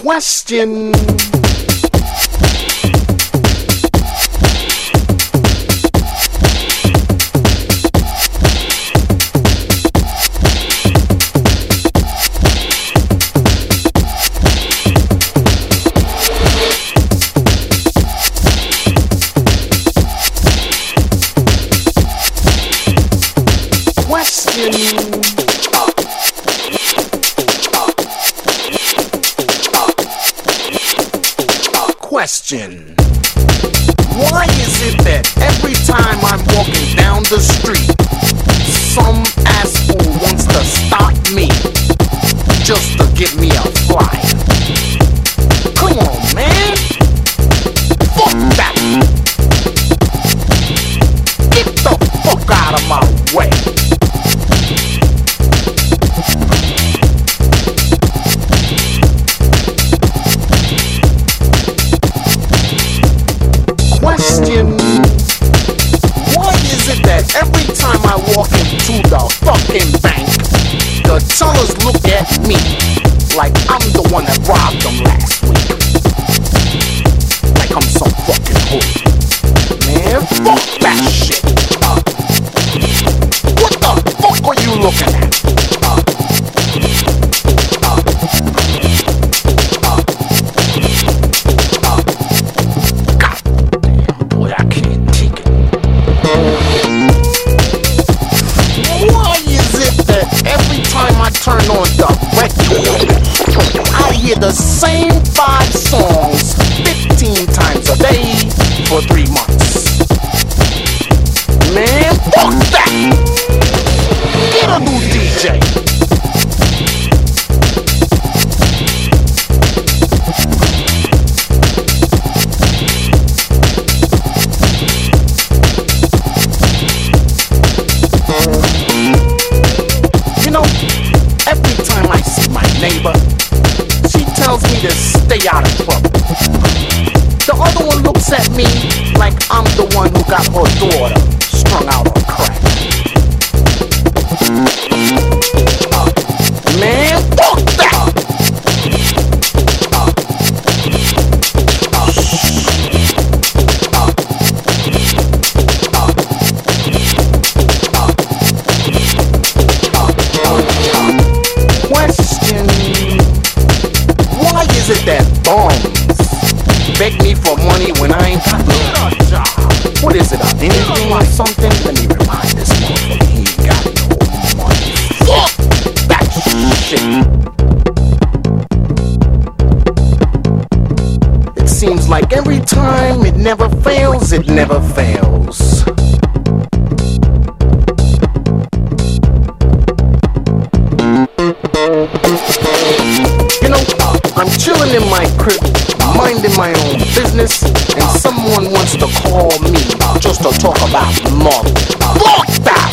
Question. Question. Why is it that every time I'm walking down the street, some asshole wants to stop me just to give me a flyer? Come on, man. Fuck that. Get the fuck out of my way. Question. Why is it that every time I walk into the fucking bank, the tellers look at me like I'm the one that robbed them last week? Like I'm some fucking hood. Man, fuck that shit. What the fuck are you looking at? Turn on the record, I hear the same 5 songs 15 times a day for 3 months. Man, fuck that. Get a new DJ. Neighbor, she tells me to stay out of trouble. The other one looks at me like I'm the one who got her daughter strung out on crack. Man, fuck that! Why is it that bums beg me for money when I ain't got no job? What is it, anything or something? Let me remind this motherfucker he ain't got no money. Fuck that shit. It seems like every time it never fails, it never fails. You know, I'm chilling in my crib, minding my own business, and someone wants to call me just to talk about mother. Fuck that!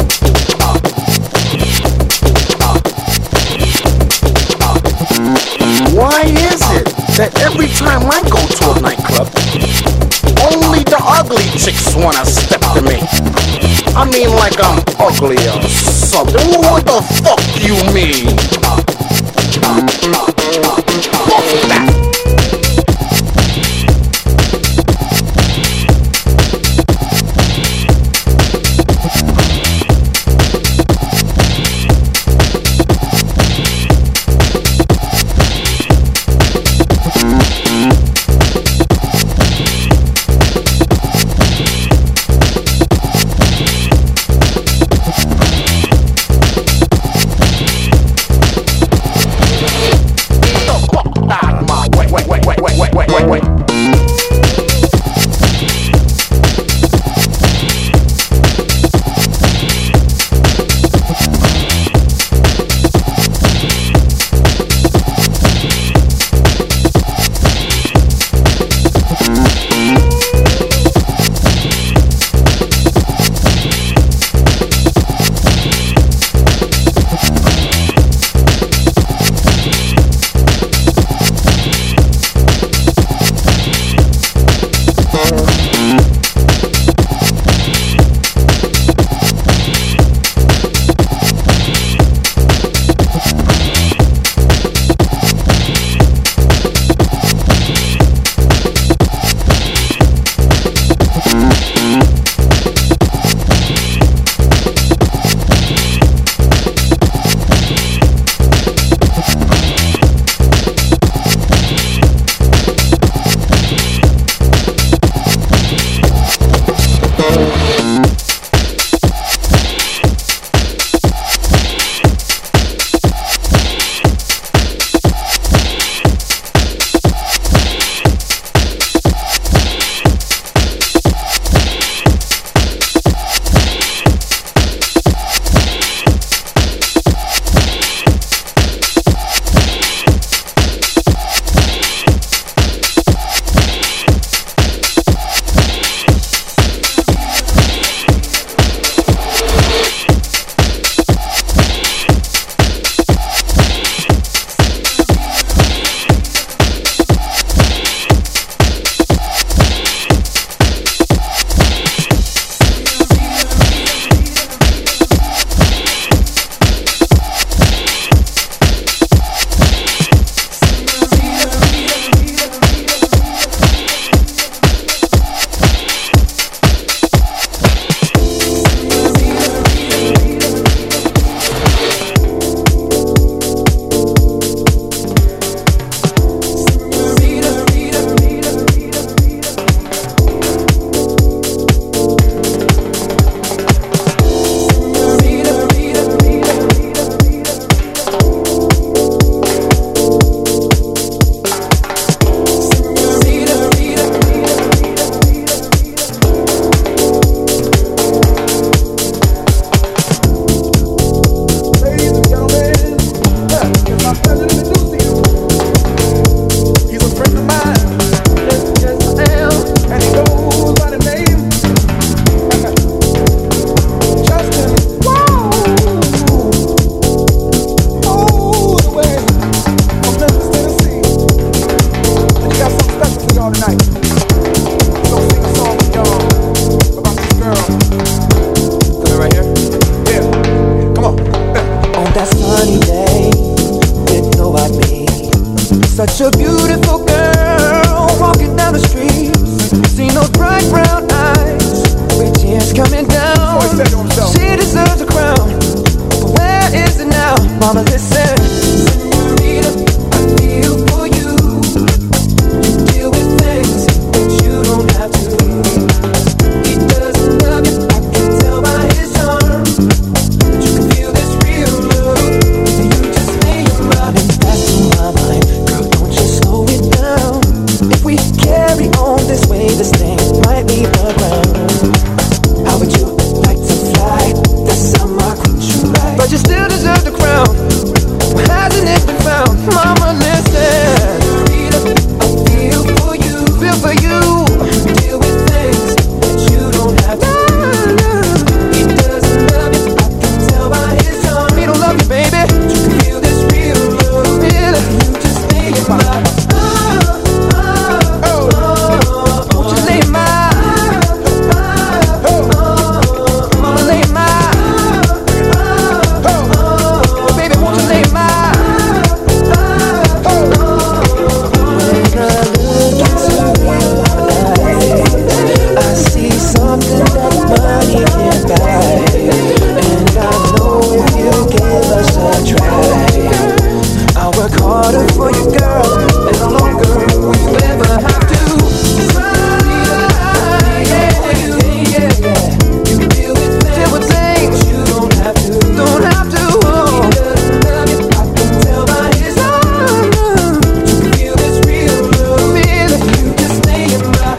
Why is it that every time I go to a nightclub, only the ugly chicks wanna step to me? I mean like I'm ugly or something. What the fuck you mean? Fuck that. that sunny day, didn't know I'd meet such a beautiful girl walking down the street. Seen those bright brown eyes with tears coming down. She deserves a crown, but where is it now? Mama, listen. Senorita, I feel for you. You deal with things that you don't have to. He doesn't love you, I can tell by his charm. But you can feel this real love. You just made him running fast in my mind. Girl, don't you slow it down. If we carry on this way, this thing might leave the ground. How would you like to fly the summer cruise you like? But you still deserve the crown. Why hasn't it been found? Mama, listen. I feel for you. Feel for you. Deal with things that you don't have to. He doesn't love you, I can tell by his charm. He don't love you, baby. You can feel this real love. Really? You just made it right. Won't you lay my for you, girl, and no longer will you ever have to cry. You deal with things you don't have to. He doesn't love you, I can tell by his love. You can feel this real love. You just stay in my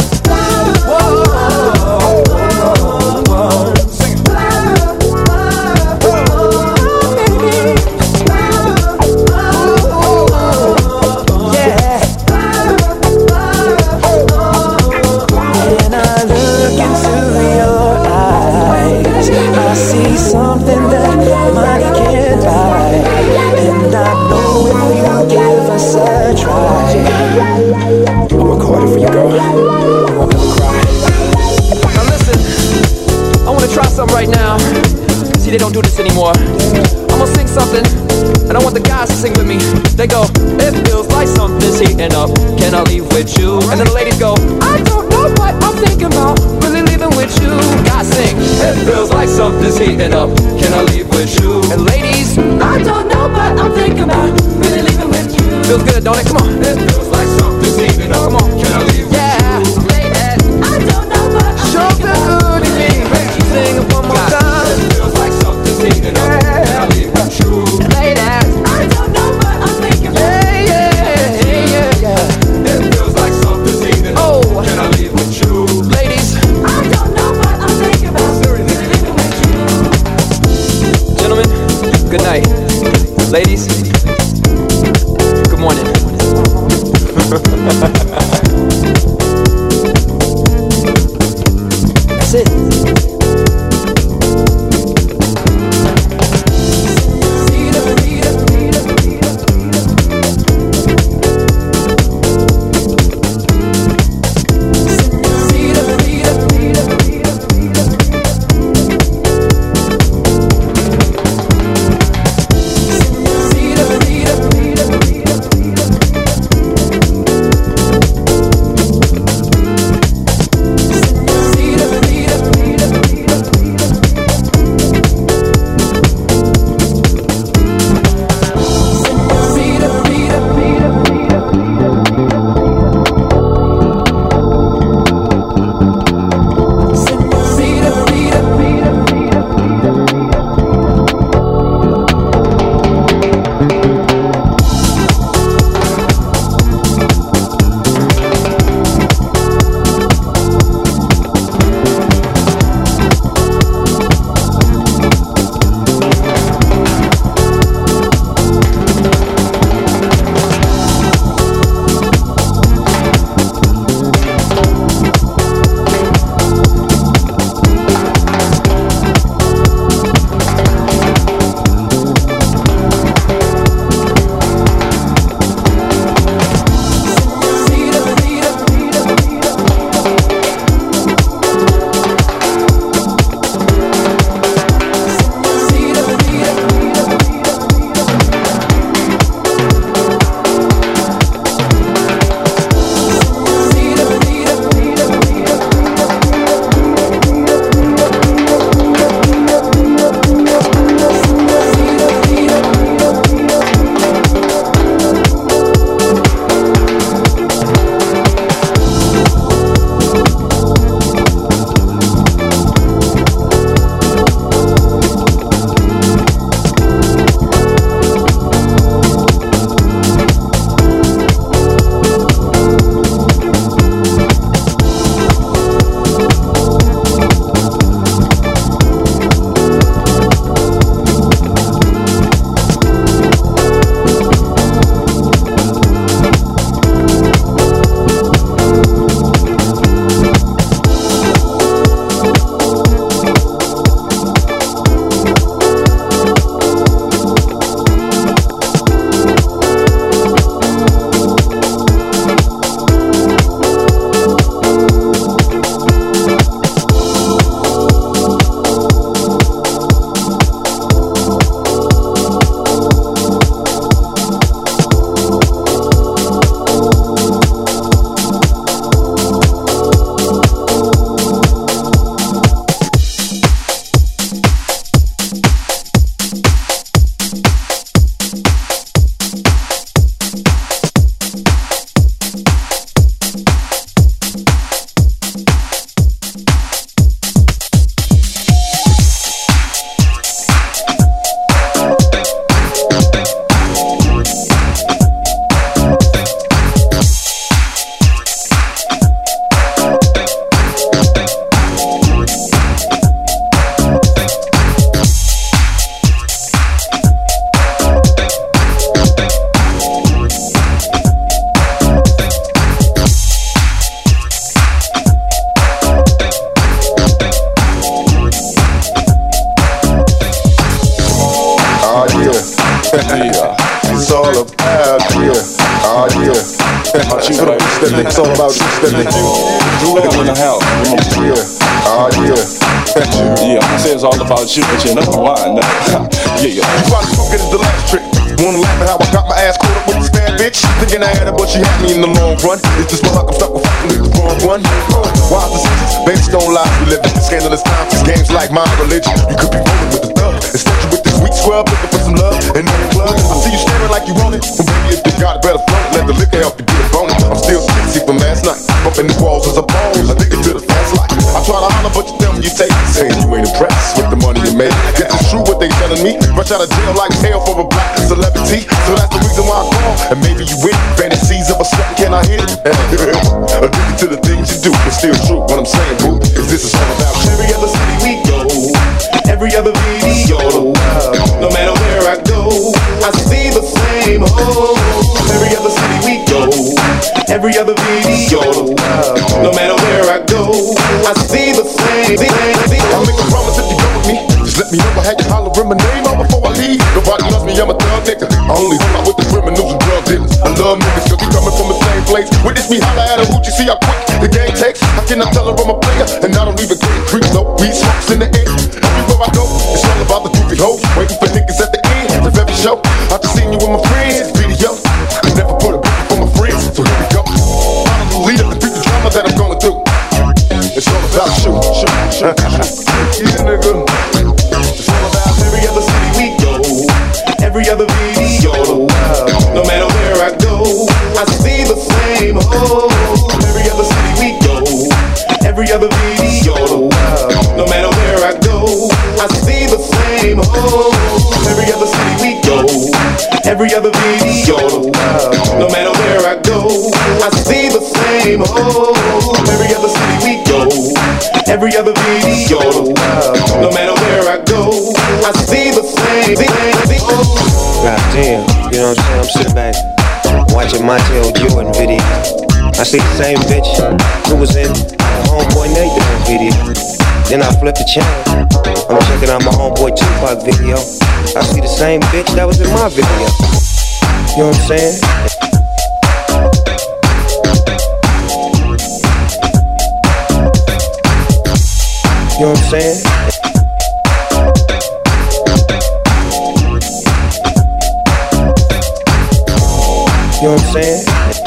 something that money can't buy, and I know if you give us a try, I'll work harder for you, girl. I won't ever cry. Now listen, I wanna try something right now. See, they don't do this anymore. I'm gonna sing something, and I want the guys to sing with me. They go, it feels like something's heating up. Can I leave with you? And then the ladies go, I don't know what I'm thinking about. Really leaving with you. Guys sing, it feels like something's heating up. Can I leave with you? And ladies, I don't know what I'm thinking about. Really leaving with you. Feels good, don't it? Come on. It feels like something's heating up. Come on. Can I leave with you? Ladies, I don't know what I'm thinking about. Good to me. Sing it one more time. It feels like something's heating up. Can I leave with you? Ladies, I don't know what I'm thinking about. It feels like something's heating up. Can I leave with you? Ladies, I don't know what I'm thinking about. Really leaving with you. Gentlemen, good night. Ladies, good morning. That's it. Senorita, Yeah. It's all about, yeah. Oh, yeah. It's all about you in the house. Yeah. Oh, yeah. Yeah, I say it's all about you, but you know why now. Yeah. You probably forget it's the last trick. Wanna laugh at how I got my ass caught up with this bad bitch? Thinking I had her, but she had me in the long run. It's just my luck, I'm stuck with fucking with the wrong one. Wise decisions, babies don't lie. We live in scandalous times. These games like my religion. You could be rolling with the thug. Instead you with this weak scrub looking for some love and no plug. I see you staring like you want it. Well, baby, if you got it, better float it. Let the liquor help you get a bonus. I'm still tipsy from last night. Bumping the walls as a bone. I think to the fast life. I try to holler, but you tell me you take it. Saying you ain't impressed with the money you made. Guess it's true what they telling me. Rush out of jail like hell for a black celebrity. So that's the reason why I call. And maybe you win. Fantasies of a second, can I hit it? Addicted to the things you do, but still true. What I'm saying, boo, is this is all about you. Every other city we go, every other video, no matter where I go, I see the same hole. Every other city we go, every other video, no matter where I go, I see the same. I'll make a promise if you go with me. Just let me know I had you hollering my name out before I leave. Nobody loves me, I'm a thug nigga. I only hang out with the criminals and drug dealers. I love niggas cause we coming from the same place. Witness me holler at a hoochie, see how quick the game takes. How can I tell her I'm a player? And I don't even get it. Creep low, weed smokes in the air. Everywhere I go, it's all about the groupie hoes. Waiting for niggas at the end of every show. I just seen you with my friends, video. I never put a picture for my friends, so here we go. I'm the leader, beat the drama that I'm going through. It's all about you. Yeah, nigga. It's all about every other city we go, every other video. No matter where I go, I see the same hole. Every other city we go, every other video. No matter where I go, I see the same hole. Every other city we go, every other video. No matter where I go, I see the same hole. Every other city we go, every other video. No matter where I go, I see the same. God damn, you know what I'm saying? I'm sitting back watching Montel Jordan video. I see the same bitch who was in the Homeboy Nathan video. Then I flip the channel. I'm checking out my Homeboy Tupac video. I see the same bitch that was in my video. You know what I'm saying? You know what I'm saying? You know what I'm saying?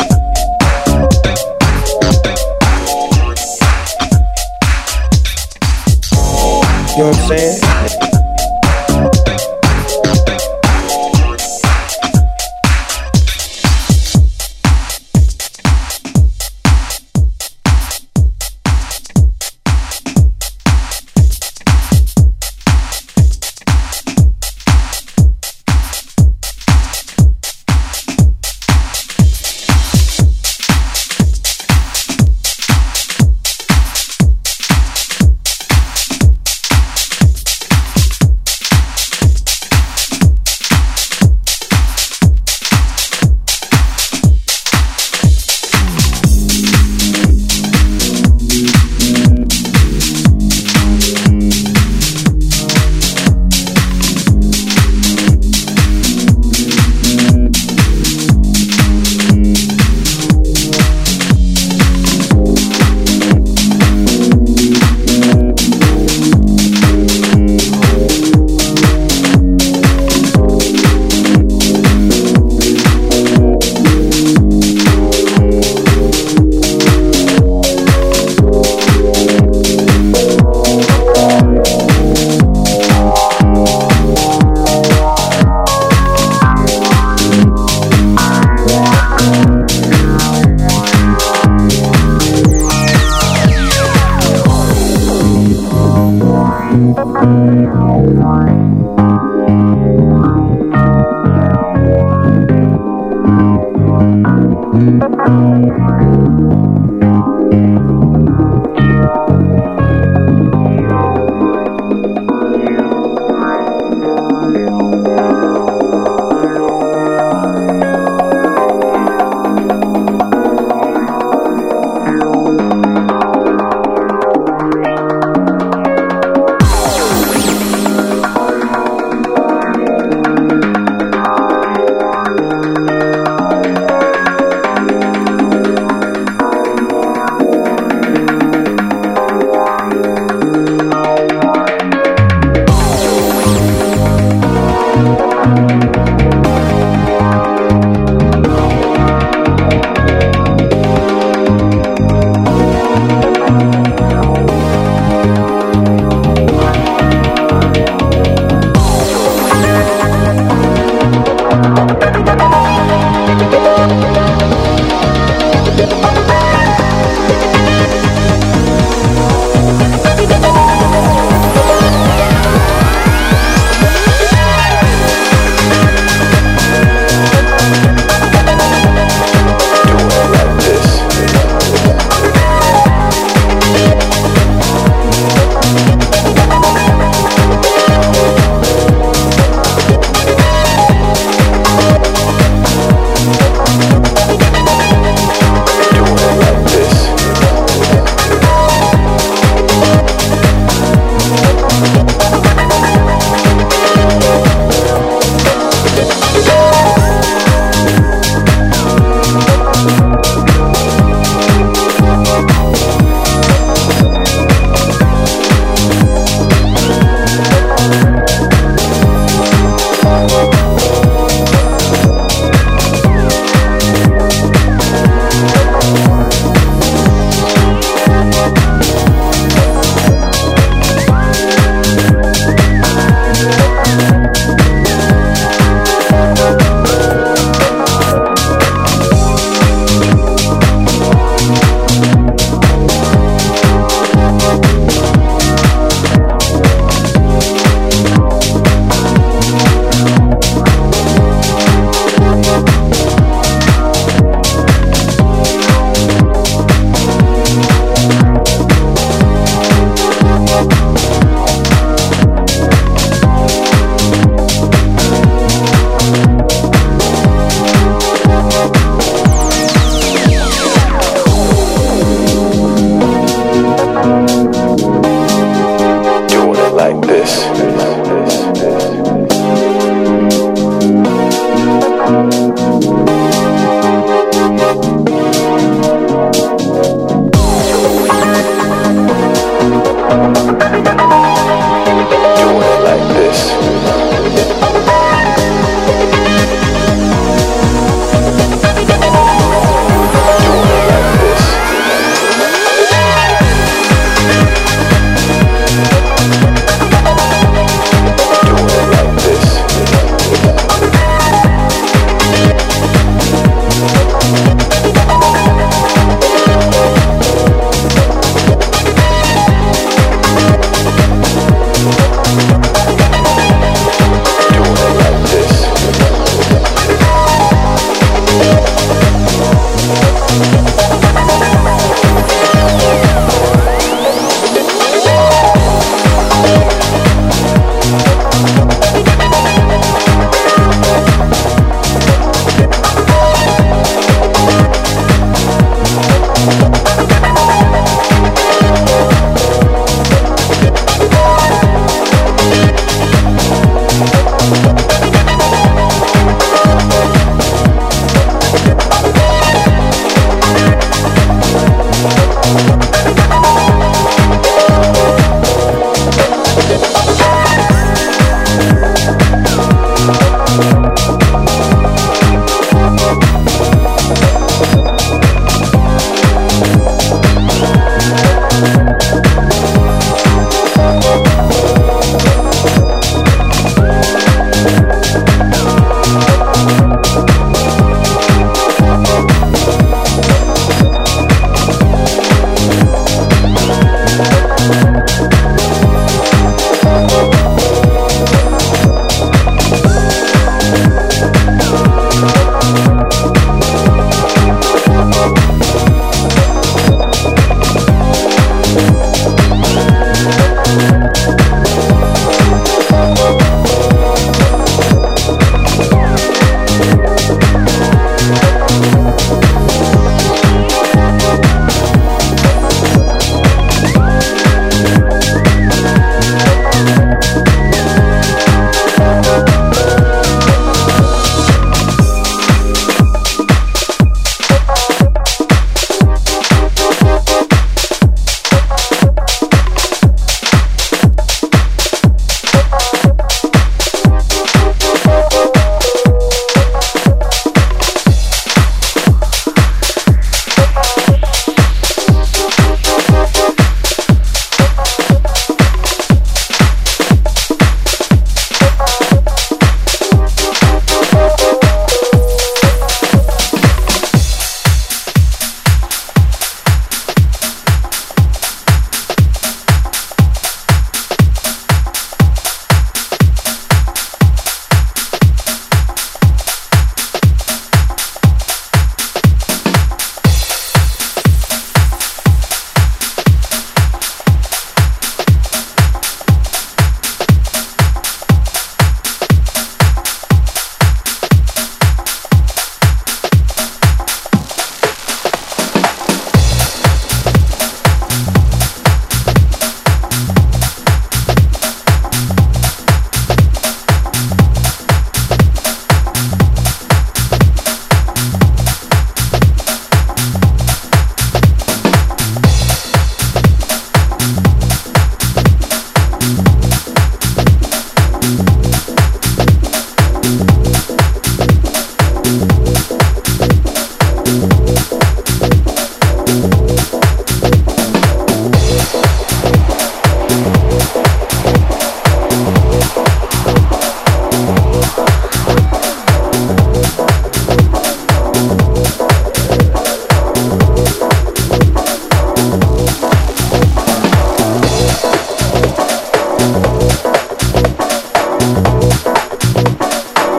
You know what I'm saying?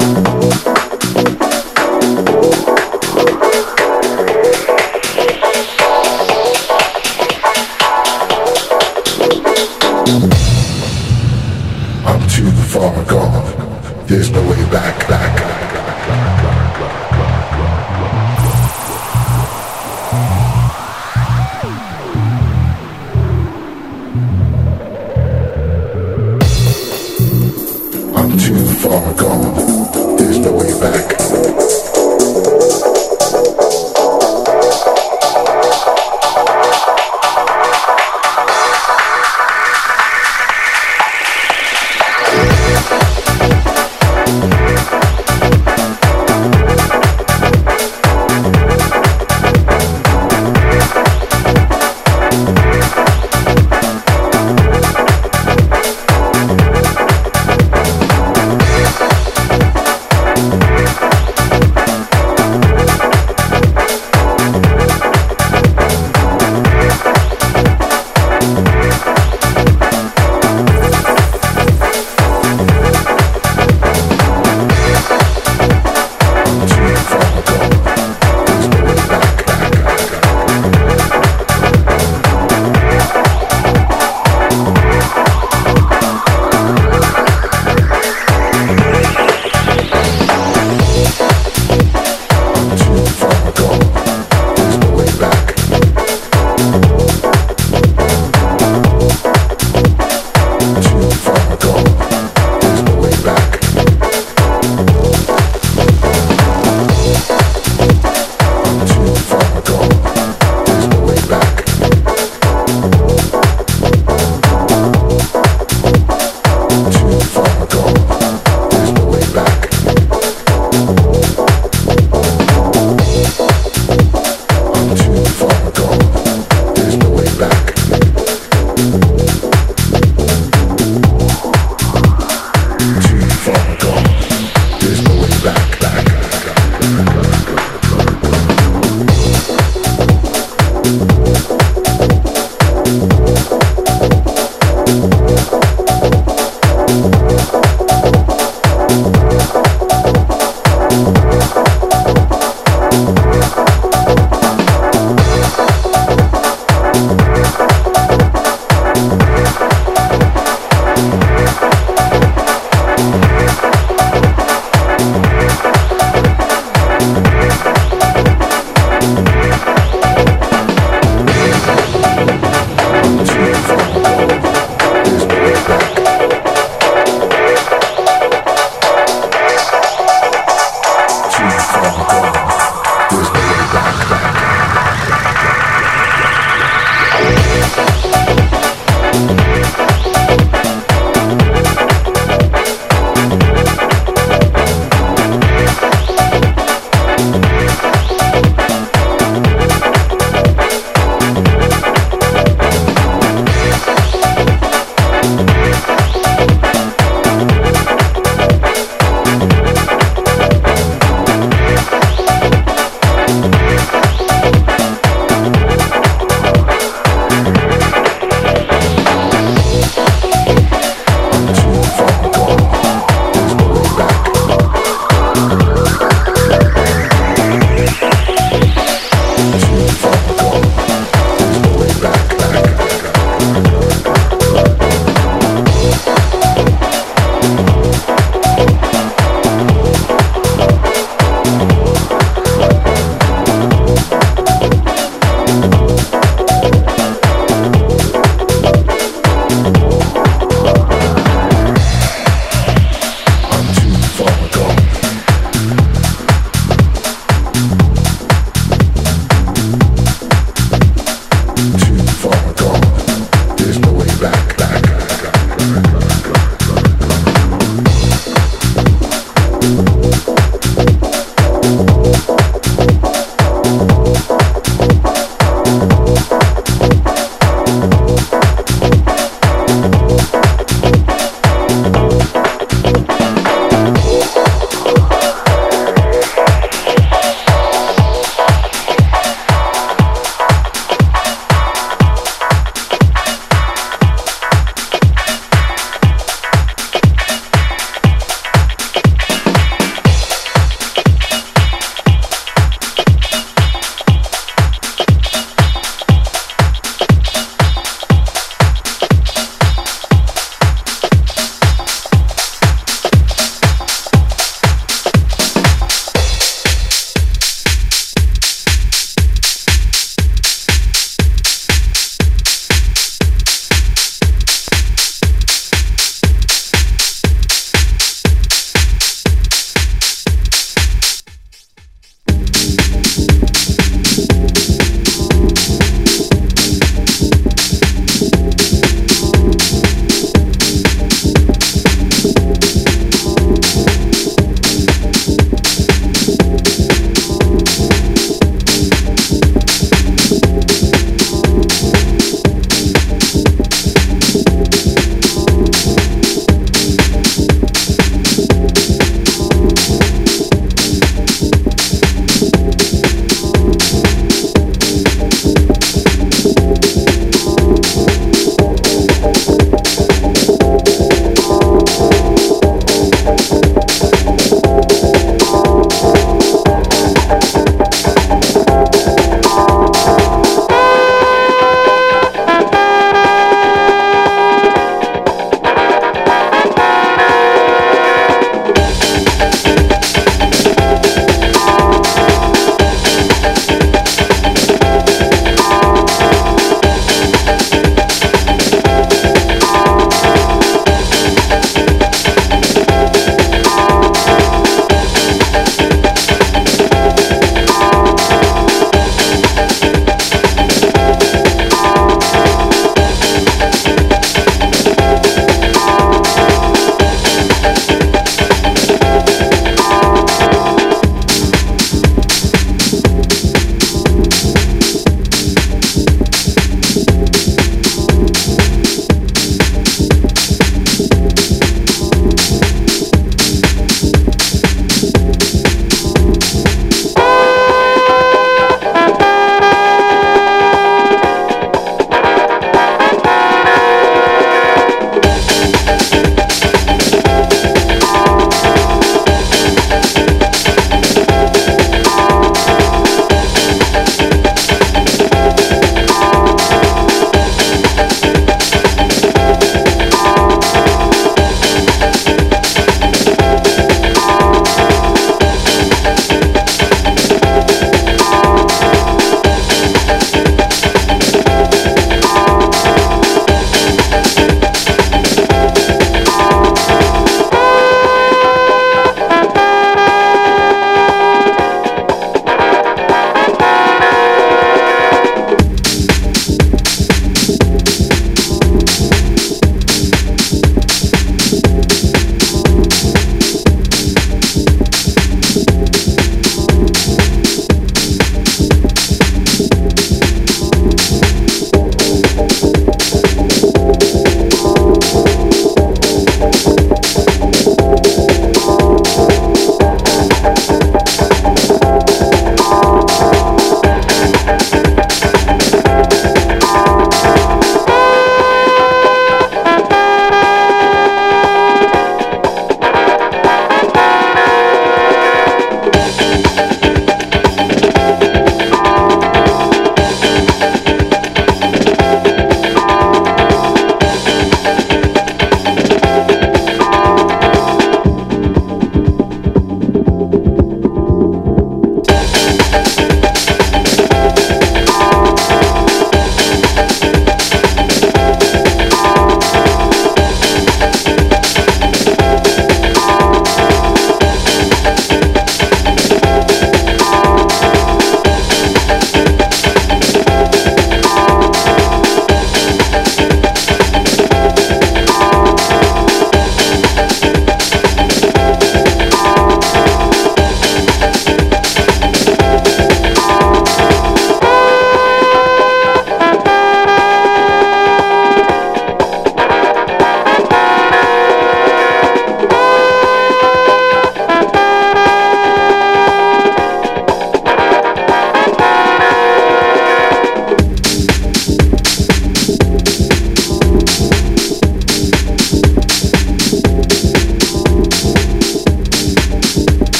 I'm too far gone. There's no way back. I'm too far gone. There's no way back.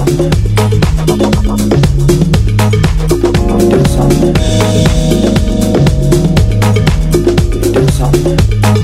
something. Do something. Do something.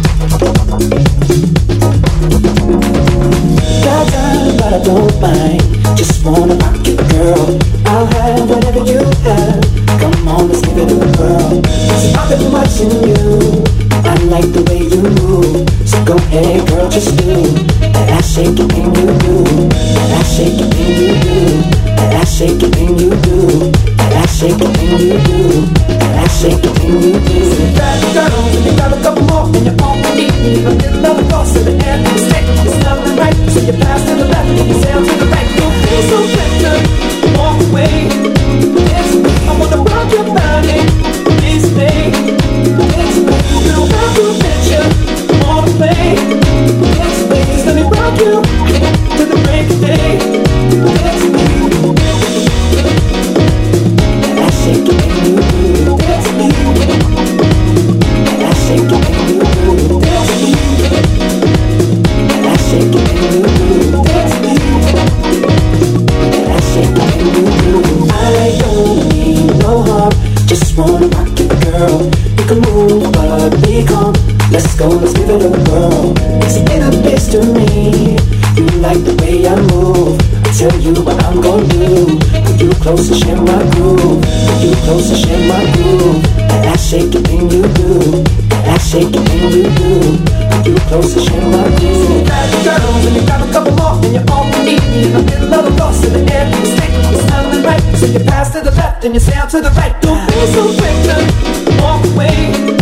Got time, but I don't mind. Just wanna rock you, girl. I'll have whatever you have. Come on, let's give it a whirl. There's nothing much in you. I like the way you move. So go ahead, girl, just do that ass shaking thing you do. That ass shaking thing you do. That ass shaking thing you do. That ass shaking thing you do. That ass shaking thing you do. Bad girls, and you got a couple more, and you're on the beat. You got a little cross in the air, and the stick is nothing right. So you pass to the left, and you sail to the right. Don't feel so better, walk away. Yes, I wanna rock your body. Please stay. Yes, you don't have to mention all the way. Yes, please let me rock you to the break of day. Yes, that ass shaking thing you do. Yes, that ass shaking thing you do. Yes, that ass shaking thing you do. Yes, that ass shaking thing you do. I don't mean no harm. Just wanna rock it, girl. You can move, but be calm. Let's go, let's give it a whirl. It's in a mystery. You like the way I move. I'll tell you what I'm gonna do. Put you close and share my groove. Put you close and share my groove. That ass shaking thing you do. That ass shaking thing you do. Put you close and share my groove. Bad girls, and you got a couple more, and you're on the beat. And a little lost in the air, you stick, it's sounding right. So you pass to the left, and you sail to the right. Don't be so quick to walk away.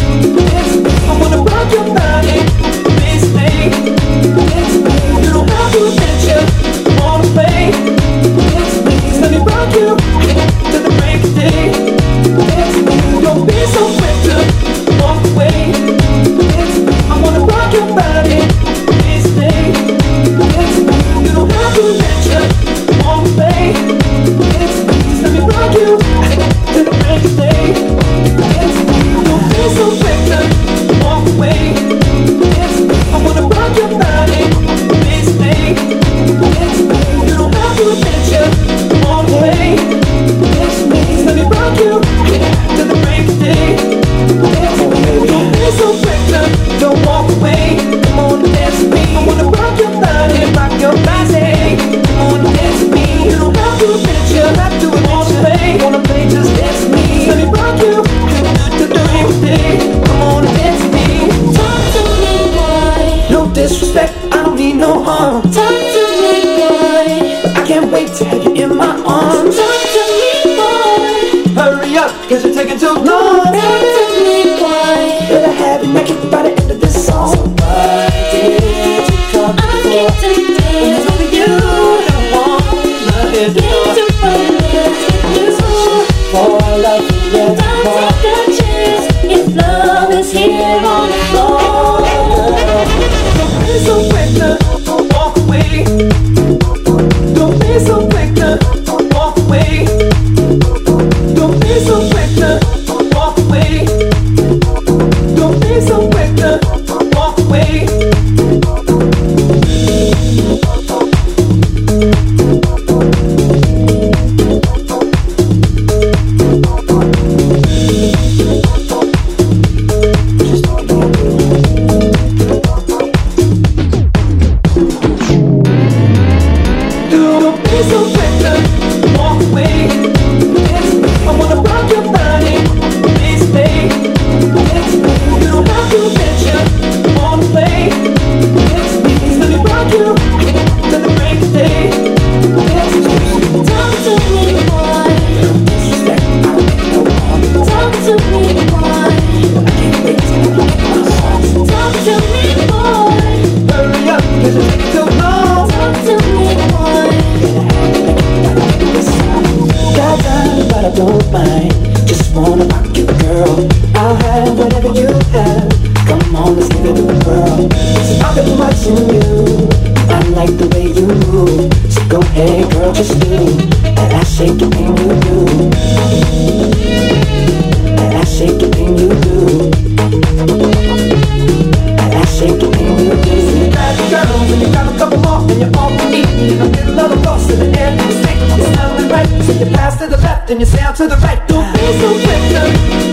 Yes, I wanna rock your body. Please stay. Yes, you don't have to mention all the way. Yes, please let me rock you to the break of day. Yes, don't be so quick to walk away. Yes, I wanna rock your body. Please stay. Yes, you don't have to mention all the way. Yes, please let me rock you to the break of day. Yes, don't be so quick to walk away. Yes, I wanna rock your body. Please stay. Yes, you don't have to mention all the way. Yes, please let me rock you to the break of day. Yes, don't be so quick to don't walk away. Come on, dance with me. I wanna rock your body, rock your body. Come on, dance with me. You don't have to mention, have to all the way. Wanna play, just dance with me. Let me rock you to the break of day. Come on, dance with me. Talk to me, boy. No disrespect, I don't need no harm. Talk to me, boy. I can't wait to have you in my arms. Talk to me, boy. Hurry up, cause you're taking too long. Talk to me, boy. Better have you naked by the end of this song. So what did you come I'm for? getting When it's only you that wanna hear the door. For love, yeah, Don't more. take a chance if love is here on the floor. Don't be so quick to walk away. Don't be so quick to walk away. Don't be so quick to walk away. Don't be so quick to walk away. Don't be so quick to walk away. Yes, I wanna rock your body. Please stay. Yes, you don't have to mention all the way. Yes, please let me rock you to the break of day. Yes, Talk to me, boy. disrespect, I don't need no harm. Talk to me, boy. I can't wait to have you in my arms. Talk to me, boy. Hurry up, cause you're taking too long. Talk to me, boy. Got time, but I don't mind. Just wanna rock you, girl. I'll have whatever you have. Come on, let's give it a whirl. There's nothing much in you. I like the way you move. So go ahead, girl, just do that ass shaking thing you do. That ass shaking thing you do. That ass shaking thing you do. Bad girls, and you got a couple more, and you're all me. And a little lost in the air. left and you sail to the right. Don't be so quick to